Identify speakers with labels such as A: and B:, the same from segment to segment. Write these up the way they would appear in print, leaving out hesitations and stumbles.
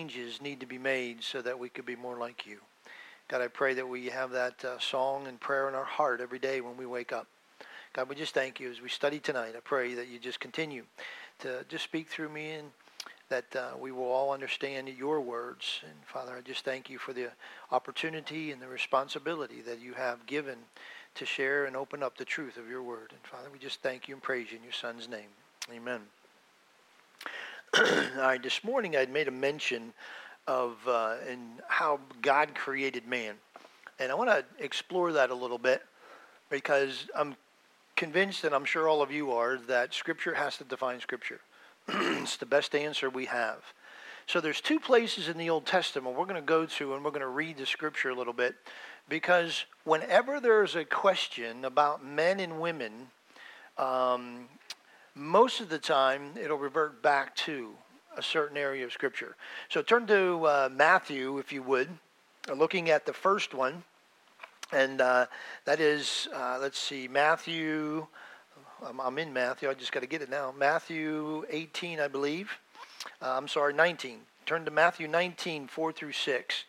A: changes need to be made so that we could be more like you. God, I pray that we have that song and prayer in our heart every day when we wake up. God, we just thank you as we study tonight. I pray that you just continue to just speak through me and that we will all understand your words. And Father, I just thank you for the opportunity and the responsibility that you have given to share and open up the truth of your word. And Father, we just thank you and praise you in your Son's name. Amen. All right, this morning I'd made a mention of how God created man. And I want to explore that a little bit because I'm convinced, and I'm sure all of you are, that Scripture has to define Scripture. It's the best answer we have. So there's two places in the Old Testament we're going to go to, and we're going to read the Scripture a little bit, because whenever there's a question about men and women, most of the time it'll revert back to a certain area of Scripture. So turn to Matthew, if you would, looking at the first one. And that is, let's see, Matthew, I'm in Matthew, I just got to get it now. Matthew 18, I believe. 19. Turn to Matthew 19, 4 through 6.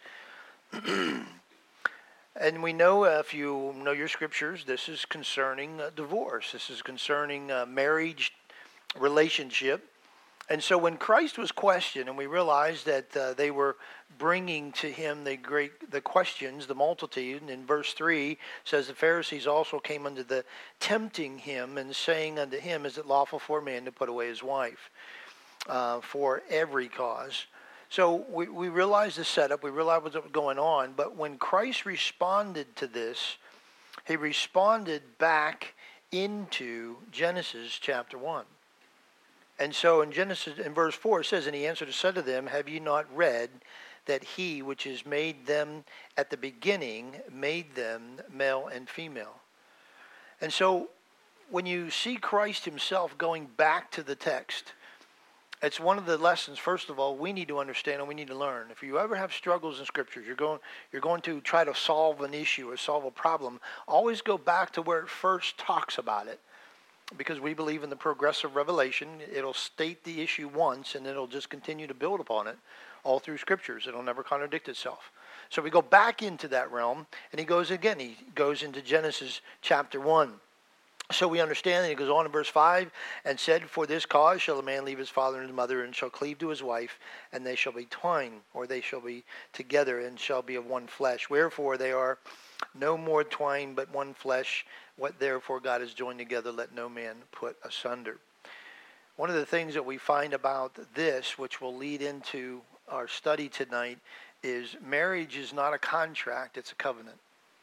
A: And we know, if you know your scriptures, this is concerning divorce. This is concerning marriage relationship. And so when Christ was questioned, and we realized that they were bringing to him the questions, the multitude, and in verse 3 says the Pharisees also came unto the tempting him and saying unto him, is it lawful for a man to put away his wife for every cause? So we realized the setup, we realized what was going on, but when Christ responded to this, he responded back into Genesis chapter 1. And so in Genesis, in verse 4, it says, and he answered and said to them, have ye not read that he which has made them at the beginning made them male and female? And so when you see Christ himself going back to the text, it's one of the lessons, first of all, we need to understand and we need to learn. If you ever have struggles in Scriptures, you're going to try to solve an issue or solve a problem, always go back to where it first talks about it. Because we believe in the progressive revelation. It'll state the issue once, and it'll just continue to build upon it all through Scriptures. It'll never contradict itself. So we go back into that realm, and he goes into Genesis chapter 1. So we understand, and he goes on in verse 5, and said, for this cause shall a man leave his father and his mother, and shall cleave to his wife, and they shall be twined, or they shall be together, and shall be of one flesh. Wherefore they are no more twined, but one flesh. What therefore God has joined together, let no man put asunder. One of the things that we find about this, which will lead into our study tonight, is marriage is not a contract, it's a covenant.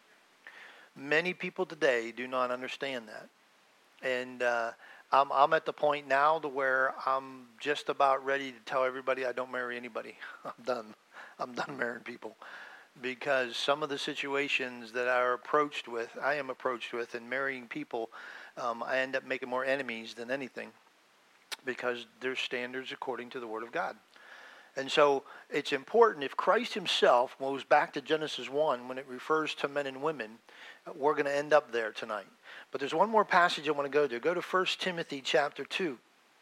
A: Many people today do not understand that. And I'm at the point now to where I'm just about ready to tell everybody I don't marry anybody. I'm done. I'm done marrying people. Because some of the situations that I am approached with in marrying people, I end up making more enemies than anything because there's standards according to the Word of God. And so it's important, if Christ himself goes back to Genesis 1 when it refers to men and women, we're going to end up there tonight. But there's one more passage I want to go to. Go to 1 Timothy chapter 2.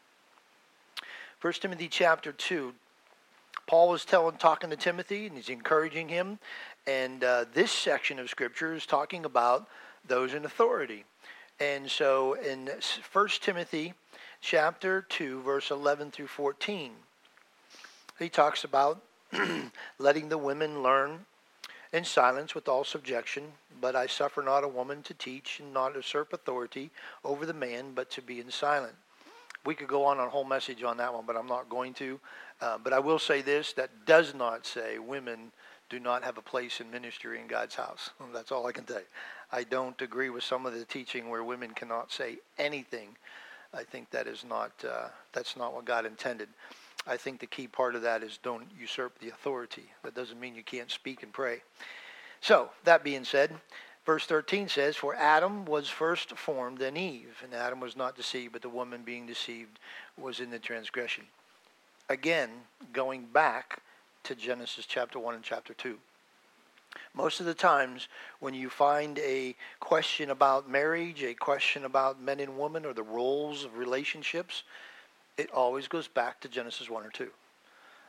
A: 1 Timothy chapter 2. Paul was talking to Timothy, and he's encouraging him. And this section of Scripture is talking about those in authority. And so in 1 Timothy chapter 2, verse 11 through 14, he talks about letting the women learn in silence with all subjection. But I suffer not a woman to teach, and not usurp authority over the man, but to be in silent. We could go on a whole message on that one, but I'm not going to. But I will say this, that does not say women do not have a place in ministry in God's house. That's all I can tell you. I don't agree with some of the teaching where women cannot say anything. I think that is that's not what God intended. I think the key part of that is don't usurp the authority. That doesn't mean you can't speak and pray. So, that being said, verse 13 says, for Adam was first formed, then Eve. And Adam was not deceived, but the woman being deceived was in the transgression. Again, going back to Genesis chapter 1 and chapter 2. Most of the times when you find a question about marriage, a question about men and women, or the roles of relationships, it always goes back to Genesis 1 or 2.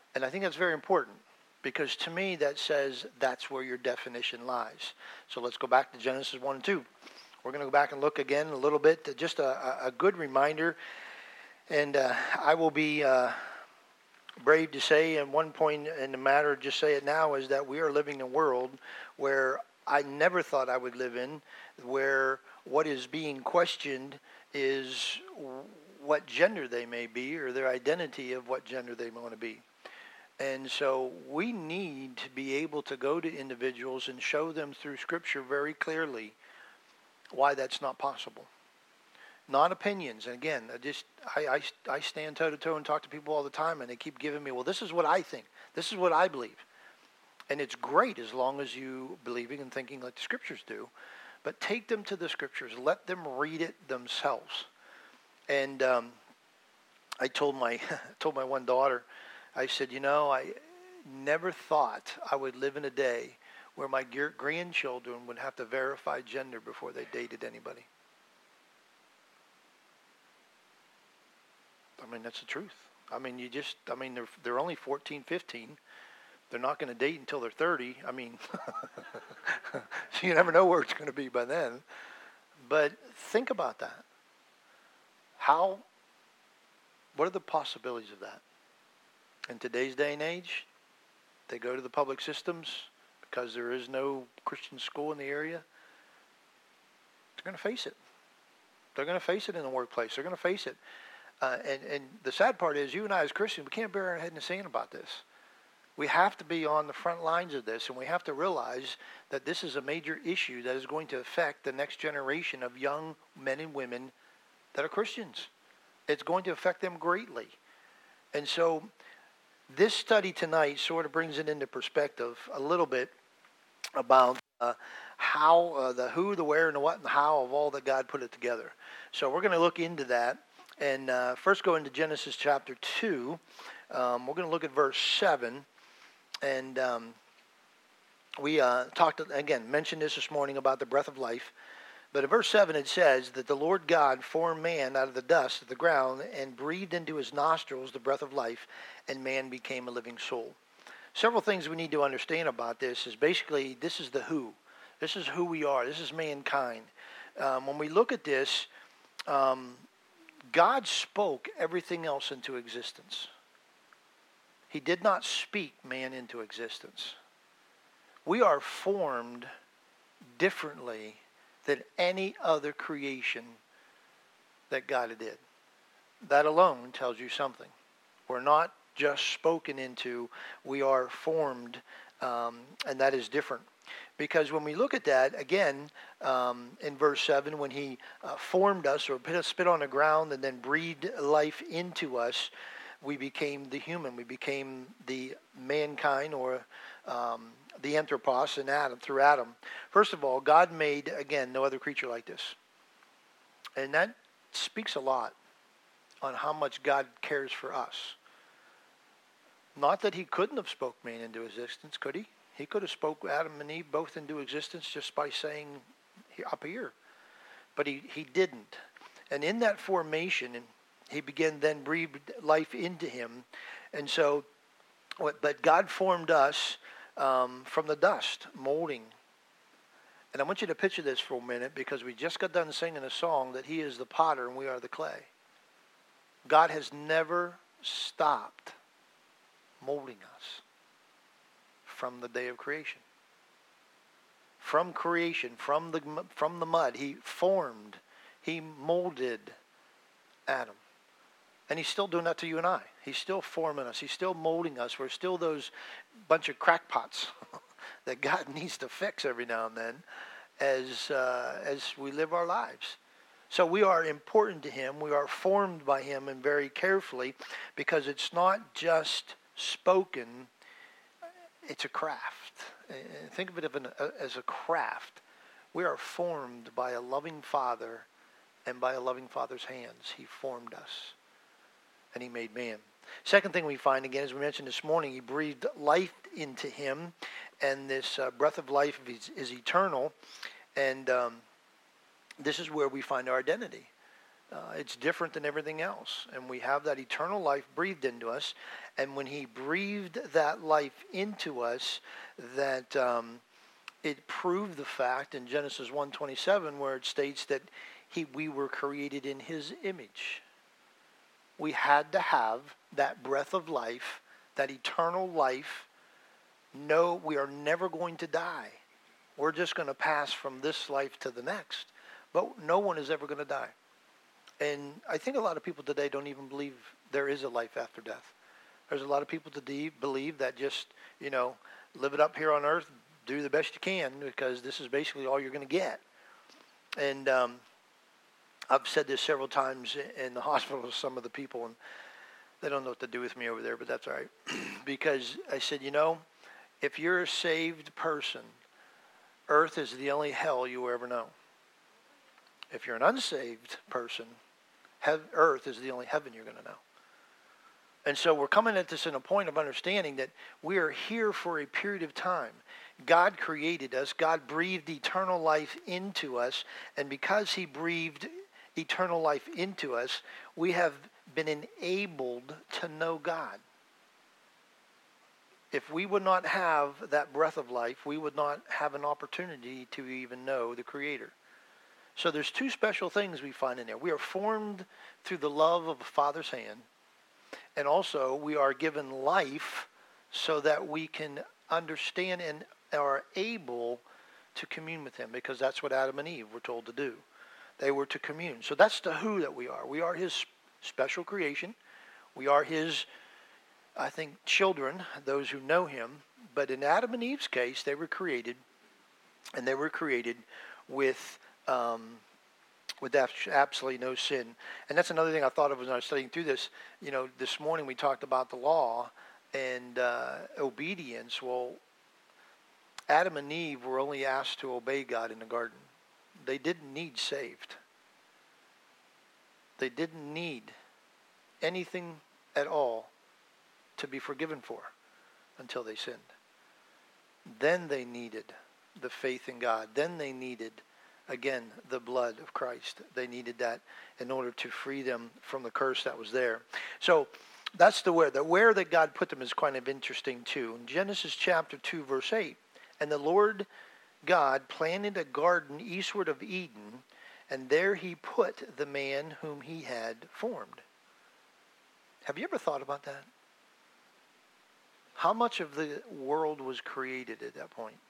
A: And I think that's very important because to me that says that's where your definition lies. So let's go back to Genesis 1 and 2. We're going to go back and look again a little bit, just a good reminder. And I will be brave to say at one point in the matter, just say it now, is that we are living in a world where I never thought I would live in, where what is being questioned is what gender they may be or their identity of what gender they want to be. And so we need to be able to go to individuals and show them through Scripture very clearly why that's not possible. Not opinions. And again, I stand toe-to-toe and talk to people all the time, and they keep giving me, well, this is what I think. This is what I believe. And it's great as long as you believing and thinking like the Scriptures do. But take them to the Scriptures. Let them read it themselves. And I told my one daughter, I said, I never thought I would live in a day where my grandchildren would have to verify gender before they dated anybody. I mean, that's the truth. I mean, they're only 14, 15. They're not going to date until they're 30. I mean, so you never know where it's going to be by then. But think about that. What are the possibilities of that? In today's day and age, they go to the public systems because there is no Christian school in the area. They're going to face it. They're going to face it in the workplace. They're going to face it. And the sad part is, you and I as Christians, we can't bury our head in the sand about this. We have to be on the front lines of this, and we have to realize that this is a major issue that is going to affect the next generation of young men and women that are Christians. It's going to affect them greatly. And so this study tonight sort of brings it into perspective a little bit about how, the who, the where, and the what, and the how of all that God put it together. So we're going to look into that. And first go into Genesis chapter 2. We're going to look at verse 7. And we mentioned this morning about the breath of life. But in verse 7 it says that the Lord God formed man out of the dust of the ground and breathed into his nostrils the breath of life, and man became a living soul. Several things we need to understand about this is basically this is the who. This is who we are. This is mankind. When we look at this, God spoke everything else into existence. He did not speak man into existence. We are formed differently than any other creation that God did. That alone tells you something. We're not just spoken into, we are formed, and that is different. Because when we look at that, again, in verse 7, when he formed us or put a spit on the ground and then breathed life into us, we became the human. We became the mankind or the anthropos in Adam, through Adam. First of all, God made, again, no other creature like this. And that speaks a lot on how much God cares for us. Not that he couldn't have spoke man into existence, could he? He could have spoke Adam and Eve both into existence just by saying up here. But he didn't. And in that formation, he began then breathed life into him. And so, but God formed us from the dust, molding. And I want you to picture this for a minute because we just got done singing a song that he is the potter and we are the clay. God has never stopped molding us from the day of creation. From creation, from the mud, he formed, he molded Adam. And he's still doing that to you and I. He's still forming us. He's still molding us. We're still those bunch of crackpots that God needs to fix every now and then as we live our lives. So we are important to him. We are formed by him and very carefully because it's not just spoken, it's a craft. Think of it as a craft. We are formed by a loving Father, and by a loving Father's hands, he formed us. And he made man. Second thing we find, again, as we mentioned this morning, he breathed life into him, and this breath of life is eternal, and this is where we find our identity. It's different than everything else. And we have that eternal life breathed into us. And when he breathed that life into us, that it proved the fact in Genesis 1:27 where it states that we were created in his image. We had to have that breath of life, that eternal life. No, we are never going to die. We're just going to pass from this life to the next. But no one is ever going to die. And I think a lot of people today don't even believe there is a life after death. There's a lot of people today believe that just, live it up here on earth, do the best you can, because this is basically all you're going to get. And I've said this several times in the hospital to some of the people, and they don't know what to do with me over there, but that's all right. Because I said, if you're a saved person, earth is the only hell you will ever know. If you're an unsaved person, earth is the only heaven you're going to know. And so we're coming at this in a point of understanding that we are here for a period of time. God created us. God breathed eternal life into us. And because he breathed eternal life into us, we have been enabled to know God. If we would not have that breath of life, we would not have an opportunity to even know the Creator. So there's two special things we find in there. We are formed through the love of a Father's hand. And also we are given life so that we can understand and are able to commune with him, because that's what Adam and Eve were told to do. They were to commune. So that's the who that we are. We are his special creation. We are his, I think, children, those who know him. But in Adam and Eve's case, they were created, and they were created with absolutely no sin. And that's another thing I thought of when I was studying through this. This morning we talked about the law and obedience. Well, Adam and Eve were only asked to obey God in the garden. They didn't need saved. They didn't need anything at all to be forgiven for until they sinned. Then they needed the faith in God. Then they needed, again, the blood of Christ. They needed that in order to free them from the curse that was there. So that's the where. The where that God put them is kind of interesting too. In Genesis chapter 2, verse 8, and the Lord God planted a garden eastward of Eden, and there he put the man whom he had formed. Have you ever thought about that? How much of the world was created at that point?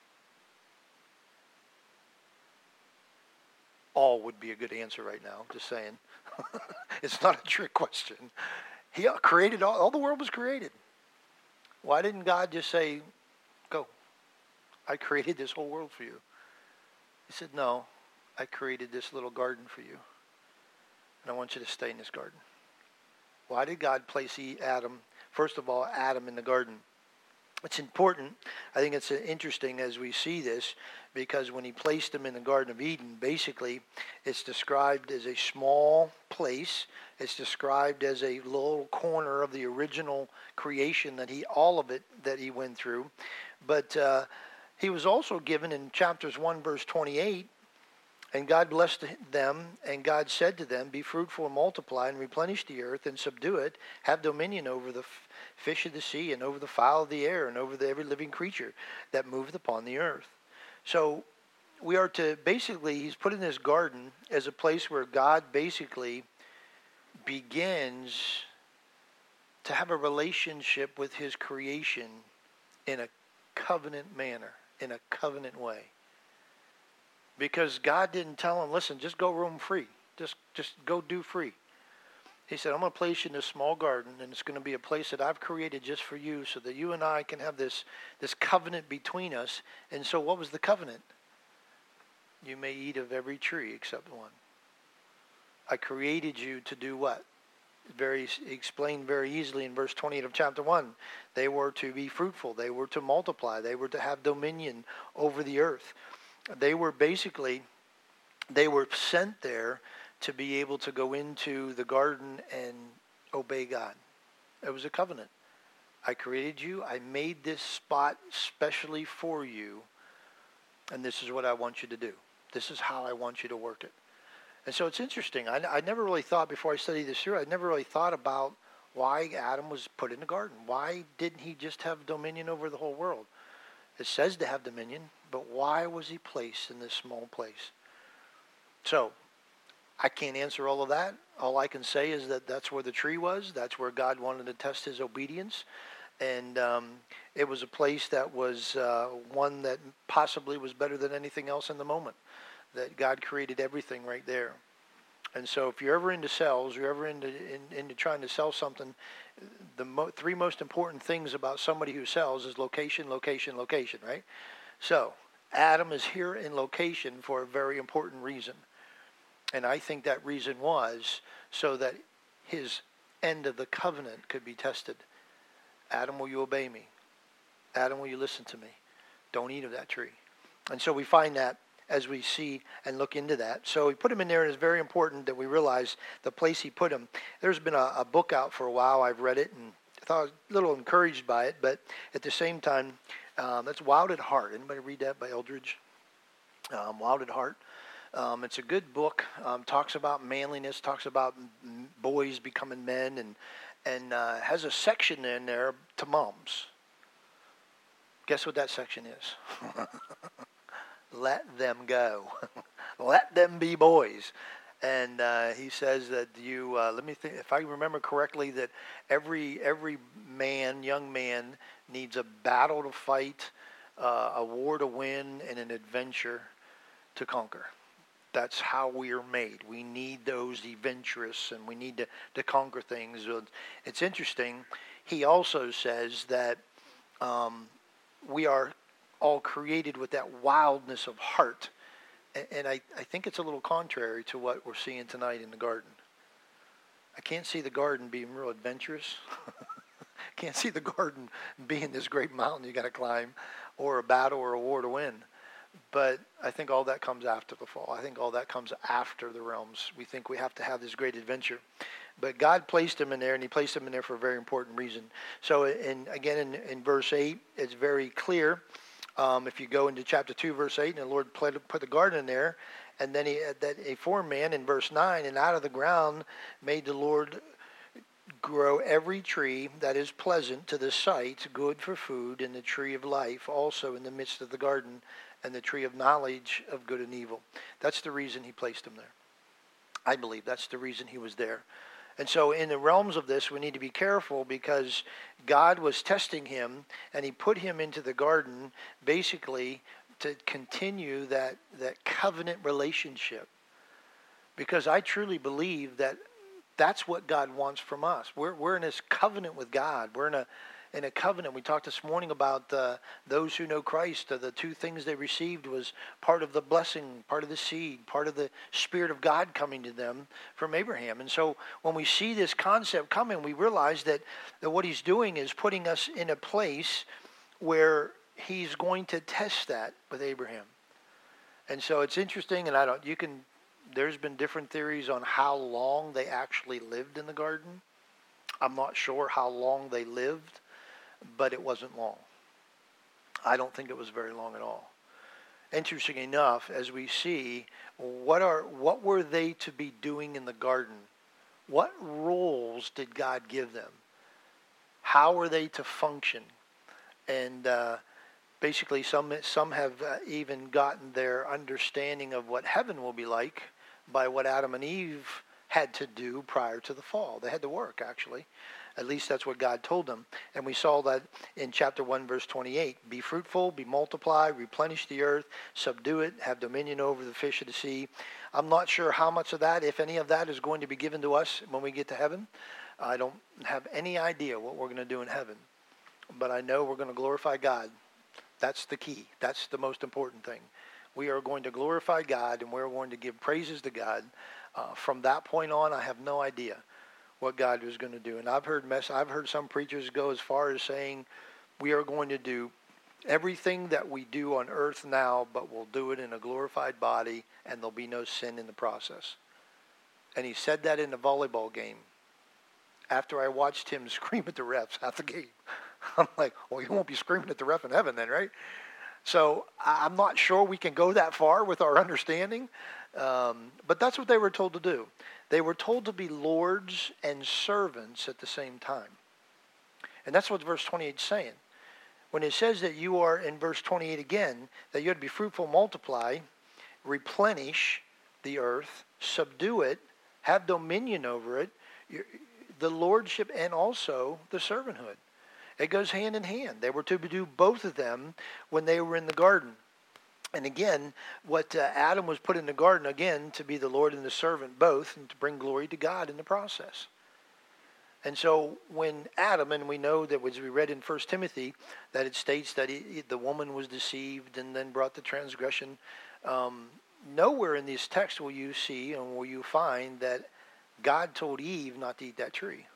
A: All would be a good answer right now, just saying. It's not a trick question. He created all the world was created. Why didn't God just say, go? I created this whole world for you. He said, no, I created this little garden for you. And I want you to stay in this garden. Why did God place Adam, first of all, Adam in the garden? It's important. I think it's interesting as we see this, because when he placed him in the Garden of Eden, basically it's described as a small place. It's described as a little corner of the original creation that he went through. But he was also given in chapters 1, verse 28, and God blessed them, and God said to them, be fruitful and multiply and replenish the earth and subdue it, have dominion over the fish of the sea and over the fowl of the air and over every living creature that moveth upon the earth. So we are to basically, he's put in this garden as a place where God basically begins to have a relationship with his creation in a covenant manner, in a covenant way. Because God didn't tell him, listen, just go roam free. Just go do free. He said, I'm going to place you in this small garden, and it's going to be a place that I've created just for you so that you and I can have this covenant between us. And so what was the covenant? You may eat of every tree except one. I created you to do what? Explained very easily in verse 28 of chapter 1. They were to be fruitful. They were to multiply. They were to have dominion over the earth. They were sent there to be able to go into the garden and obey God. It was a covenant. I created you. I made this spot specially for you. And this is what I want you to do. This is how I want you to work it. And so it's interesting. I never really thought, before I studied this through, I never really thought about why Adam was put in the garden. Why didn't he just have dominion over the whole world? It says to have dominion, but why was he placed in this small place? So I can't answer all of that. All I can say is that that's where the tree was. That's where God wanted to test his obedience. And it was a place that was one that possibly was better than anything else in the moment. That God created everything right there. And so if you're ever into sales, you're ever into trying to sell something, the three most important things about somebody who sells is location, location, location, right? So Adam is here in location for a very important reason. And I think that reason was so that his end of the covenant could be tested. Adam, will you obey me? Adam, will you listen to me? Don't eat of that tree. And so we find that as we see and look into that. So he put him in there, and it's very important that we realize the place he put him. There's been a book out for a while. I've read it, and I thought I was a little encouraged by it, but at the same time, that's Wild at Heart. Anybody read that by Eldridge? Wild at Heart. It's a good book. Talks about manliness, talks about boys becoming men, and has a section in there to moms. Guess what that section is? Let them go. Let them be boys. And he says that let me think, if I remember correctly, that every man, young man, needs a battle to fight, a war to win, and an adventure to conquer. That's how we are made. We need those adventurous, and we need to conquer things. It's interesting. He also says that we are all created with that wildness of heart. And I think it's a little contrary to what we're seeing tonight in the garden. I can't see the garden being real adventurous. Can't see the garden being this great mountain you got to climb, or a battle or a war to win. But I think all that comes after the fall. I think all that comes after the realms. We think we have to have this great adventure. But God placed him in there, and he placed him in there for a very important reason. So again, in verse 8, it's very clear. If you go into chapter 2, verse 8, and the Lord put the garden in there, and then he formed man in verse 9, and out of the ground made the Lord grow every tree that is pleasant to the sight, good for food, and the tree of life also in the midst of the garden, and the tree of knowledge of good and evil. That's the reason he placed him there. I believe that's the reason he was there. And so in the realms of this, we need to be careful, because God was testing him, and he put him into the garden basically to continue that covenant relationship. Because I truly believe that that's what God wants from us. We're in this covenant with God. We're in a covenant. We talked this morning about those who know Christ. The two things they received was part of the blessing, part of the seed, part of the Spirit of God coming to them from Abraham. And so when we see this concept coming, we realize that what he's doing is putting us in a place where he's going to test that with Abraham. And so it's interesting, and there's been different theories on how long they actually lived in the garden. I'm not sure how long they lived, but it wasn't long. I don't think it was very long at all. Interesting enough, as we see, what were they to be doing in the garden? What roles did God give them? How were they to function? And basically, some have even gotten their understanding of what heaven will be like by what Adam and Eve had to do prior to the fall. They had to work, actually. At least that's what God told them. And we saw that in chapter 1, verse 28. Be fruitful, be multiplied, replenish the earth, subdue it, have dominion over the fish of the sea. I'm not sure how much of that, if any of that, is going to be given to us when we get to heaven. I don't have any idea what we're going to do in heaven. But I know we're going to glorify God. That's the key. That's the most important thing. We are going to glorify God, and we're going to give praises to God. From that point on, I have no idea what God was going to do. And I've heard some preachers go as far as saying we are going to do everything that we do on earth now, but we'll do it in a glorified body, and there'll be no sin in the process. And he said that in the volleyball game after I watched him scream at the refs at the game. I'm like, well, you won't be screaming at the ref in heaven then, right? So I'm not sure we can go that far with our understanding. But that's what they were told to do. They were told to be lords and servants at the same time. And that's what verse 28 is saying. When it says that you are, in verse 28 again, that you are to be fruitful, multiply, replenish the earth, subdue it, have dominion over it, the lordship and also the servanthood. It goes hand in hand. They were to do both of them when they were in the garden. And again, what Adam was put in the garden, again, to be the Lord and the servant both, and to bring glory to God in the process. And so when Adam, and we know that as we read in 1 Timothy, that it states that the woman was deceived and then brought the transgression. Nowhere in this text will you see and will you find that God told Eve not to eat that tree.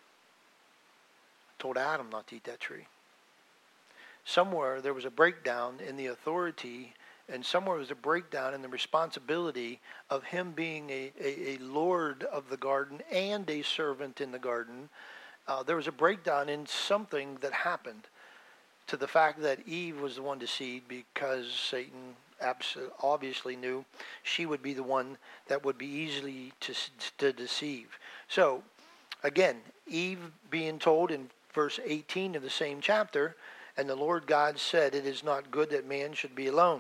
A: Told Adam not to eat that tree. Somewhere there was a breakdown in the authority, and somewhere was a breakdown in the responsibility of him being a lord of the garden and a servant in the garden. There was a breakdown in something that happened to the fact that Eve was the one deceived because Satan obviously knew she would be the one that would be easily to deceive. So, again, Eve being told in verse 18 of the same chapter, and the Lord God said, "It is not good that man should be alone.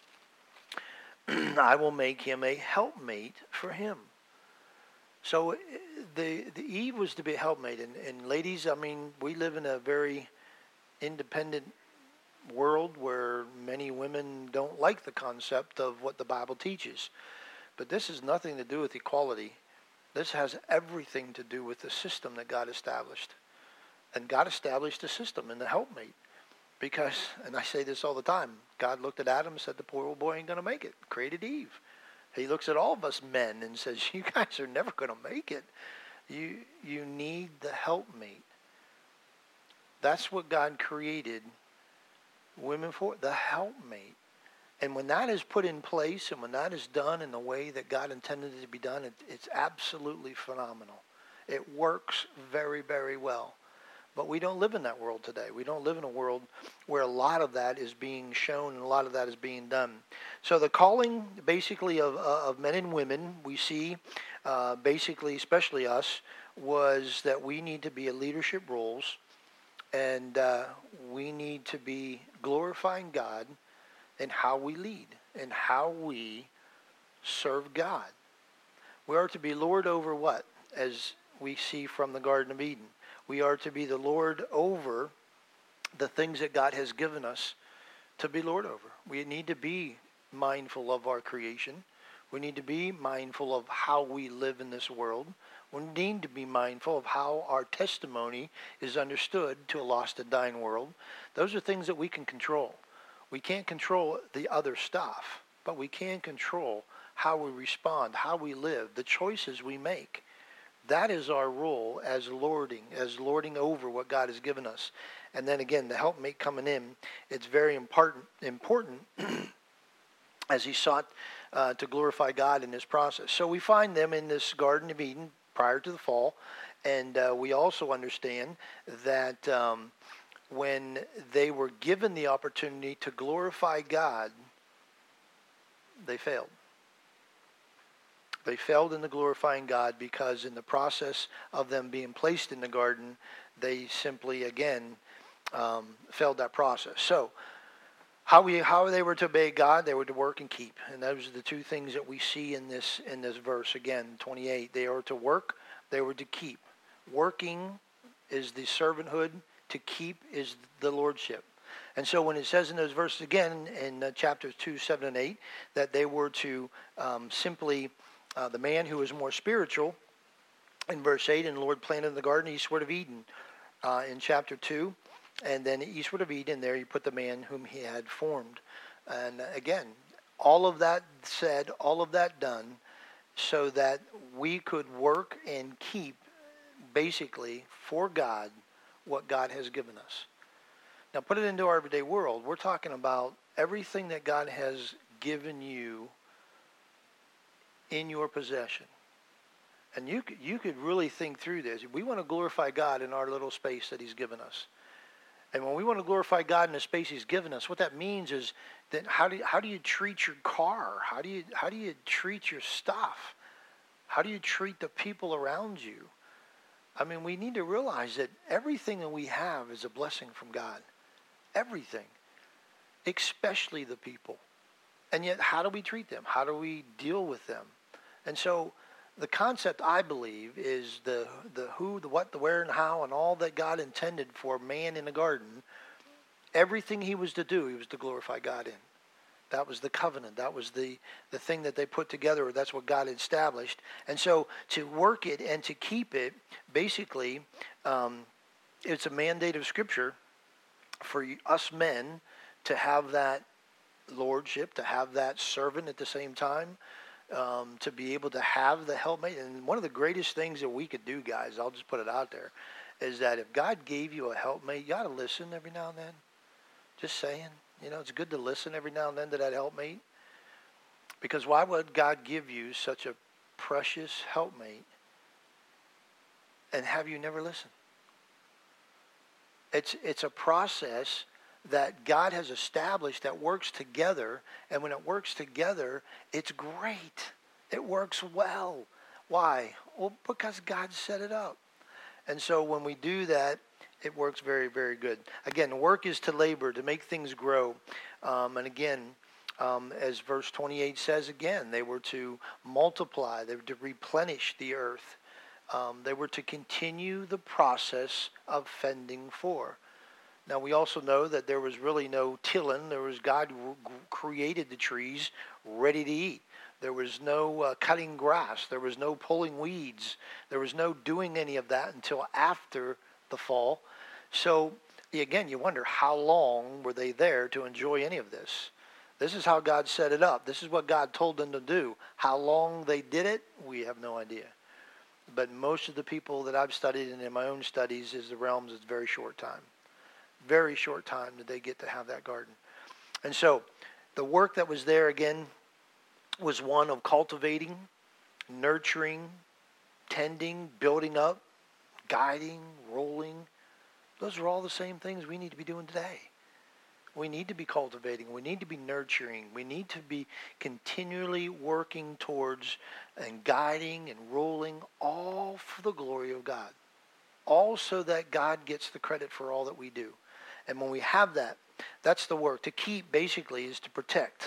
A: I will make him a helpmate for him." So the Eve was to be a helpmate. And ladies, I mean, we live in a very independent world where many women don't like the concept of what the Bible teaches. But this has nothing to do with equality. This has everything to do with the system that God established. And God established a system in the helpmate. Because, and I say this all the time, God looked at Adam and said, the poor old boy ain't going to make it. Created Eve. He looks at all of us men and says, you guys are never going to make it. You need the helpmate. That's what God created women for, the helpmate. And when that is put in place and when that is done in the way that God intended it to be done, it's absolutely phenomenal. It works very, very well. But we don't live in that world today. We don't live in a world where a lot of that is being shown and a lot of that is being done. So the calling basically of men and women, we see basically, especially us, was that we need to be in leadership roles and we need to be glorifying God in how we lead and how we serve God. We are to be Lord over what? As we see from the Garden of Eden. We are to be the Lord over the things that God has given us to be Lord over. We need to be mindful of our creation. We need to be mindful of how we live in this world. We need to be mindful of how our testimony is understood to a lost and dying world. Those are things that we can control. We can't control the other stuff, but we can control how we respond, how we live, the choices we make. That is our role as lording over what God has given us. And then again, the helpmate coming in, it's very important as he sought to glorify God in this process. So we find them in this Garden of Eden prior to the fall. And we also understand that when they were given the opportunity to glorify God, they failed. They failed in the glorifying God because in the process of them being placed in the garden, they simply, again, failed that process. So how they were to obey God, they were to work and keep. And those are the two things that we see in this verse. Again, 28, they are to work, they were to keep. Working is the servanthood, to keep is the lordship. And so when it says in those verses again in chapters 2, 7, and 8, that they were to simply... the man who was more spiritual, in verse 8, and the Lord planted the garden eastward of Eden in chapter 2. And then eastward of Eden, there he put the man whom he had formed. And again, all of that said, all of that done, so that we could work and keep, basically, for God, what God has given us. Now put it into our everyday world. We're talking about everything that God has given you in your possession. And you could really think through this. We want to glorify God in our little space that he's given us. And when we want to glorify God in the space He's given us, what that means is that how do you treat your car? How do you treat your stuff? How do you treat the people around you? I mean, we need to realize that everything that we have is a blessing from God. Everything, especially the people. And yet, how do we treat them? How do we deal with them? And so, the concept, I believe, is the who, the what, the where, and how, and all that God intended for man in the garden. Everything he was to do, he was to glorify God in. That was the covenant. That was the thing that they put together. That's what God established. And so to work it and to keep it, basically, it's a mandate of Scripture for us men to have that lordship, to have that servant at the same time, to be able to have the helpmate. And one of the greatest things that we could do, guys, I'll just put it out there, is that if God gave you a helpmate, you ought to listen every now and then. Just saying. You know, it's good to listen every now and then to that helpmate. Because why would God give you such a precious helpmate and have you never listen? It's a process that God has established that works together. And when it works together, it's great. It works well. Why? Well, because God set it up. And so when we do that, it works very, very good. Again, work is to labor, to make things grow. And again, as verse 28 says again, they were to multiply. They were to replenish the earth. They were to continue the process of fending for. Now, we also know that there was really no tilling. There was God who created the trees ready to eat. There was no cutting grass. There was no pulling weeds. There was no doing any of that until after the fall. So, again, you wonder how long were they there to enjoy any of this? This is how God set it up. This is what God told them to do. How long they did it, we have no idea. But most of the people that I've studied and in my own studies is the realms of very short time. Very short time did they get to have that garden. And so the work that was there, again, was one of cultivating, nurturing, tending, building up, guiding, rolling. Those are all the same things we need to be doing today. We need to be cultivating. We need to be nurturing. We need to be continually working towards and guiding and rolling, all for the glory of God. All so that God gets the credit for all that we do. And when we have that, that's the work. To keep, basically, is to protect.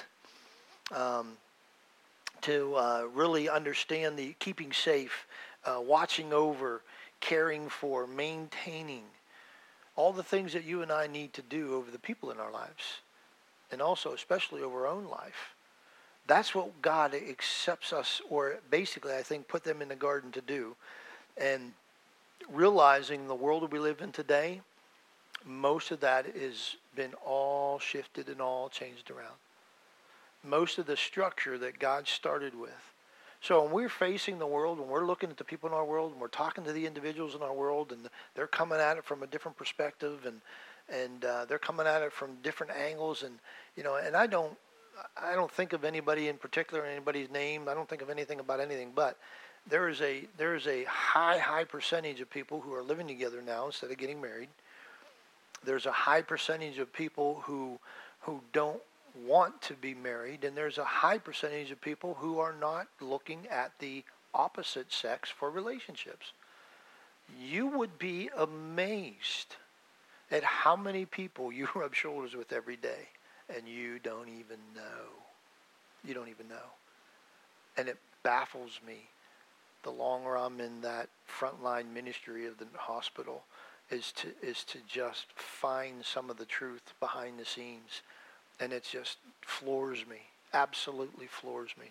A: To really understand the keeping safe, watching over, caring for, maintaining. All the things that you and I need to do over the people in our lives. And also, especially over our own life. That's what God accepts us, or basically, I think, put them in the garden to do. And realizing the world that we live in today, most of that has been all shifted and all changed around. Most of the structure that God started with. So when we're facing the world, when we're looking at the people in our world, and we're talking to the individuals in our world, and they're coming at it from a different perspective, and they're coming at it from different angles, and and I don't think of anybody in particular, anybody's name. I don't think of anything about anything, but there is a high percentage of people who are living together now instead of getting married. There's a high percentage of people who don't want to be married, and there's a high percentage of people who are not looking at the opposite sex for relationships. You would be amazed at how many people you rub shoulders with every day, and you don't even know. You don't even know. And it baffles me. The longer I'm in that frontline ministry of the hospital, is to just find some of the truth behind the scenes. And it just floors me, absolutely floors me.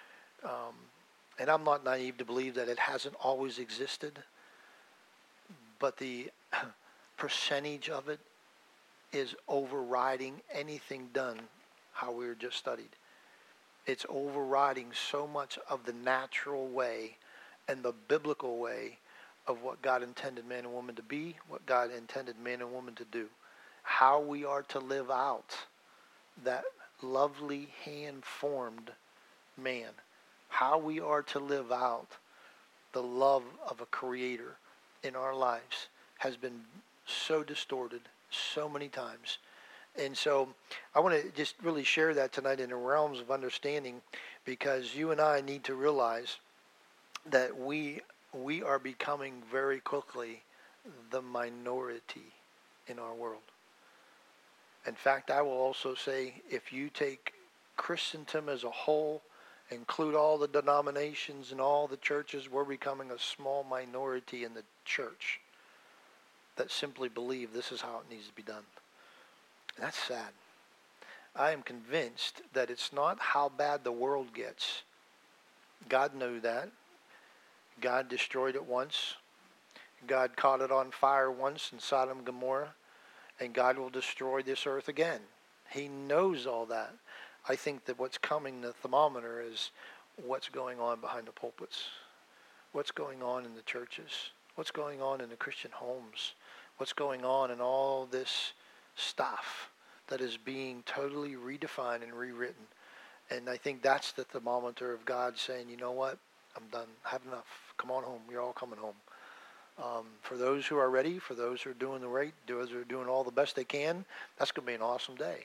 A: And I'm not naive to believe that it hasn't always existed, but the percentage of it is overriding anything done how we were just studied. It's overriding so much of the natural way and the biblical way of what God intended man and woman to be, what God intended man and woman to do, how we are to live out that lovely hand-formed man, how we are to live out the love of a creator in our lives has been so distorted so many times. And so I want to just really share that tonight in the realms of understanding, because you and I need to realize that we are becoming very quickly the minority in our world. In fact, I will also say, if you take Christendom as a whole, include all the denominations and all the churches, we're becoming a small minority in the church that simply believe this is how it needs to be done. And that's sad. I am convinced that it's not how bad the world gets. God knew that. God destroyed it once. God caught it on fire once in Sodom and Gomorrah. And God will destroy this earth again. He knows all that. I think that what's coming, the thermometer, is what's going on behind the pulpits. What's going on in the churches. What's going on in the Christian homes. What's going on in all this stuff that is being totally redefined and rewritten. And I think that's the thermometer of God saying, you know what? I'm done. I have enough. Come on home. You're all coming home. For those who are ready, for those who are doing the right, those who are doing all the best they can, that's going to be an awesome day.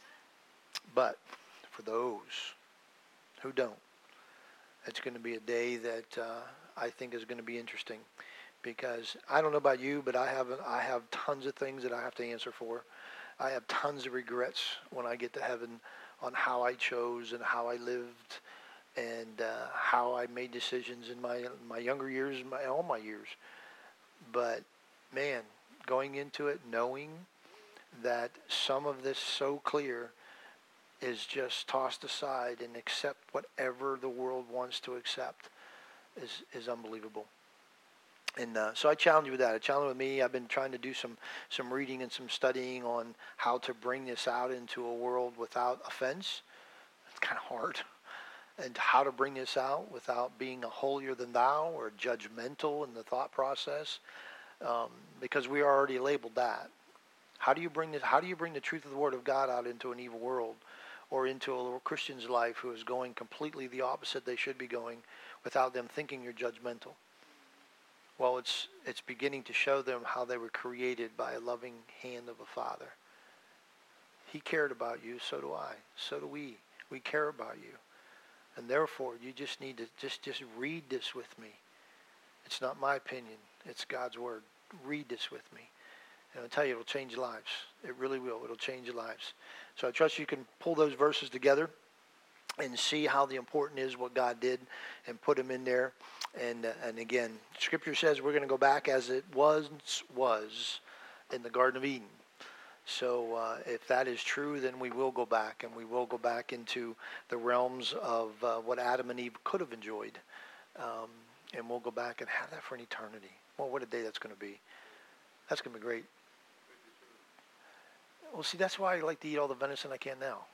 A: But for those who don't, it's going to be a day that I think is going to be interesting, because I don't know about you, but I have tons of things that I have to answer for. I have tons of regrets when I get to heaven on how I chose and how I lived and how I made decisions in my younger years and all my years. But, man, going into it knowing that some of this so clear is just tossed aside and accept whatever the world wants to accept is unbelievable. And so I challenge you with that. I challenge you with me. I've been trying to do some reading and some studying on how to bring this out into a world without offense. It's kind of hard. And how to bring this out without being a holier than thou or judgmental in the thought process, because we are already labeled that. How do you bring this? How do you bring the truth of the Word of God out into an evil world, or into a Christian's life who is going completely the opposite they should be going, without them thinking you're judgmental? Well, it's beginning to show them how they were created by a loving hand of a Father. He cared about you, so do I. So do we. We care about you. And therefore, you just need to just read this with me. It's not my opinion. It's God's Word. Read this with me. And I'll tell you, it'll change lives. It really will. It'll change your lives. So I trust you can pull those verses together and see how the important is what God did and put them in there. And again, Scripture says we're going to go back as it was in the Garden of Eden. So if that is true, then we will go back, and we will go back into the realms of what Adam and Eve could have enjoyed. And we'll go back and have that for an eternity. Well, what a day that's going to be. That's going to be great. Well, see, that's why I like to eat all the venison I can now.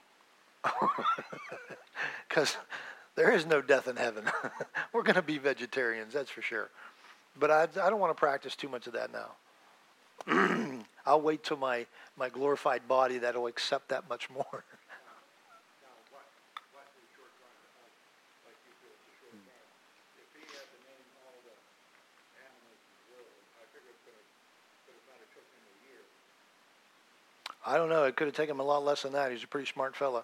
A: Because there is no death in heaven. We're going to be vegetarians, that's for sure. But I don't want to practice too much of that now. I'll wait till my glorified body that'll accept that much more.
B: Now, what is short run? Like you feel it's a short run. If he had to name all the animals in the world, I figure it could have not took him a year.
A: I don't know. It could have taken him a lot less than that. He's a pretty smart fella.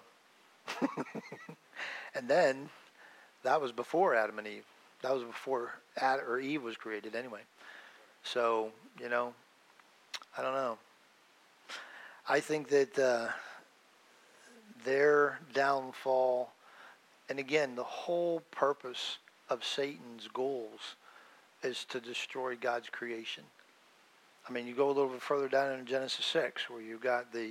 A: And then, that was before Adam and Eve. That was before Eve was created anyway. So, I don't know. I think that their downfall, and again, the whole purpose of Satan's goals is to destroy God's creation. I mean, you go a little bit further down in Genesis 6, where you got the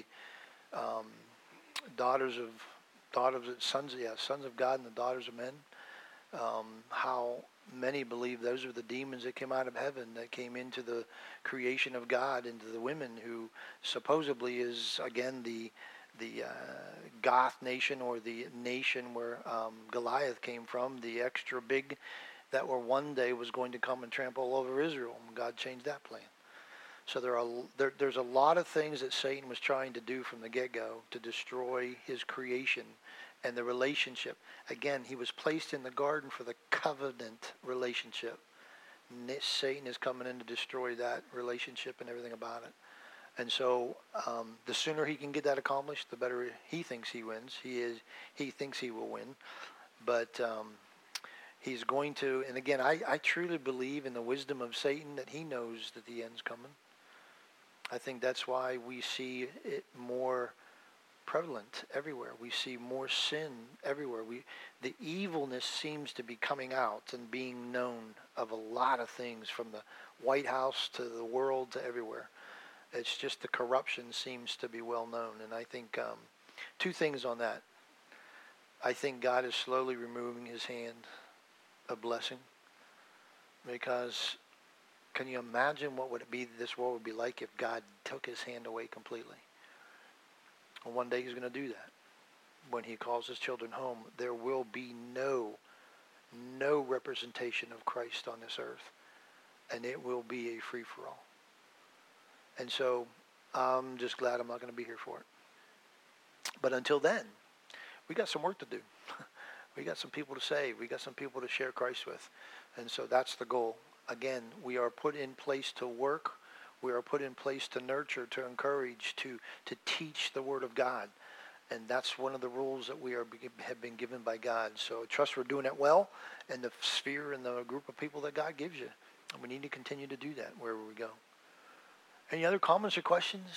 A: sons of God and the daughters of men. How many believe those are the demons that came out of heaven, that came into the creation of God, into the women, who supposedly is, again, the Goth nation, or the nation where Goliath came from, the extra big that were one day was going to come and trample all over Israel. And God changed that plan. So there's a lot of things that Satan was trying to do from the get-go to destroy his creation and the relationship. Again, he was placed in the garden for the covenant relationship. Satan is coming in to destroy that relationship and everything about it. And so the sooner he can get that accomplished, the better he thinks he wins. He thinks he will win. But he's going to, and again, I truly believe in the wisdom of Satan that he knows that the end's coming. I think that's why we see it more prevalent everywhere. We see more sin everywhere. The evilness seems to be coming out and being known of a lot of things, from the White House to the world to everywhere. It's just the corruption seems to be well known. And I think two things on that. I think God is slowly removing his hand of blessing, because can you imagine what would it be, this world would be like if God took his hand away completely? And one day he's going to do that. When he calls his children home, there will be no representation of Christ on this earth. And it will be a free-for-all. And so I'm just glad I'm not going to be here for it. But until then, we got some work to do. We got some people to save. We got some people to share Christ with. And so that's the goal. Again, we are put in place to work. We are put in place to nurture, to encourage, to teach the Word of God. And that's one of the rules that we have been given by God. So I trust we're doing it well in the sphere and the group of people that God gives you. And we need to continue to do that wherever we go. Any other comments or questions?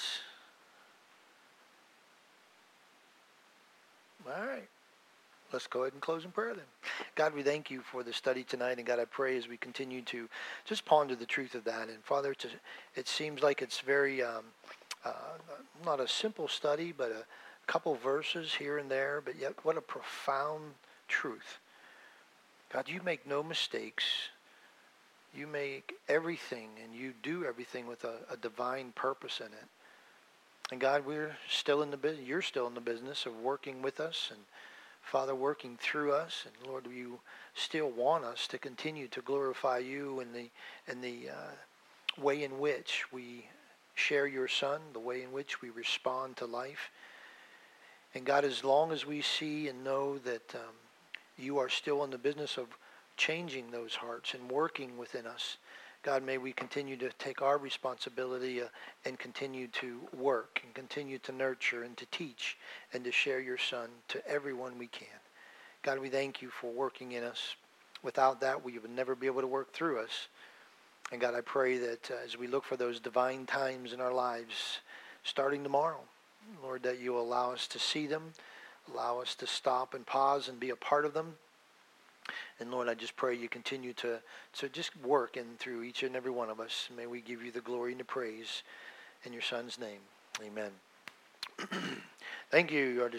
A: All right. Let's go ahead and close in prayer then. God, we thank you for the study tonight. And God, I pray as we continue to just ponder the truth of that. And Father, it seems like it's very, not a simple study, but a couple verses here and there. But yet what a profound truth. God, you make no mistakes. You make everything, and you do everything with a divine purpose in it. And God, we're still in the business. You're still in the business of working with us, and Father, working through us. And Lord, you still want us to continue to glorify you in the way in which we share your Son, the way in which we respond to life. And God, as long as we see and know that you are still in the business of changing those hearts and working within us, God, may we continue to take our responsibility and continue to work and continue to nurture and to teach and to share your Son to everyone we can. God, we thank you for working in us. Without that, we would never be able to work through us. And God, I pray that as we look for those divine times in our lives, starting tomorrow, Lord, that you allow us to see them, allow us to stop and pause and be a part of them. And Lord, I just pray you continue to just work in through each and every one of us. May we give you the glory and the praise in your Son's name. Amen. Thank you. You are